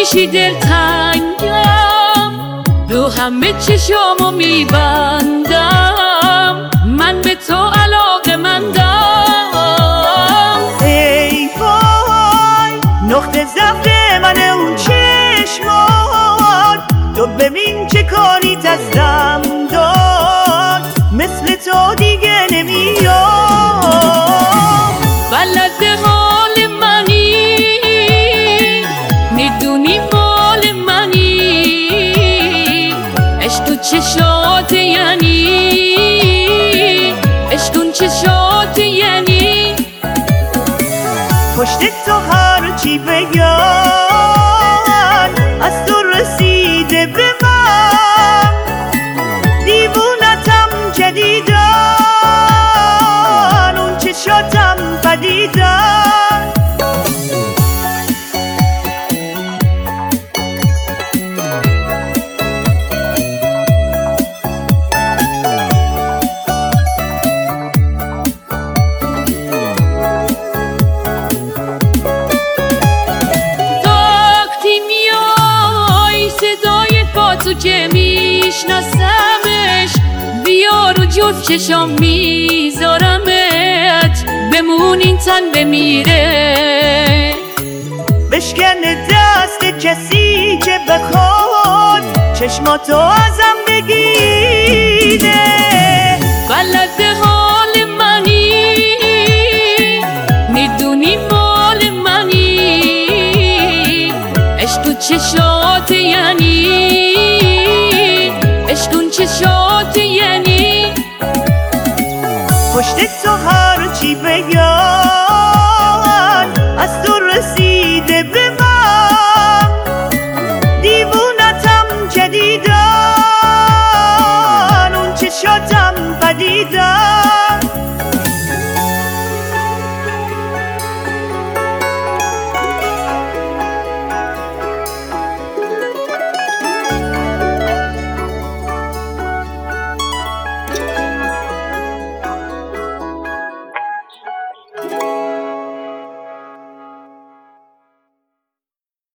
میشی دلتنگم، رو همه چشامو میبندم، من به تو علاقه‌مندم. ای وای نقطه ضعف من اون چشمات، تو ببین چه کاری دستم داد، مثل تو دیگه نمیام. بلد حال منی، میدونی مال منی، عشق تو چشات یعنی، عشق اون چشات یعنی. پشت تو هر چی بگن از تو رسیده به من، دیوونتم جدیدن، اون چشاتم پدیدن. تو که میشناسمش، بیار و جفت چشام میذارمت، بمون این تن بمیره. بشکنه دست کسی که بخواد چشماتو ازم بگیره. بلد حال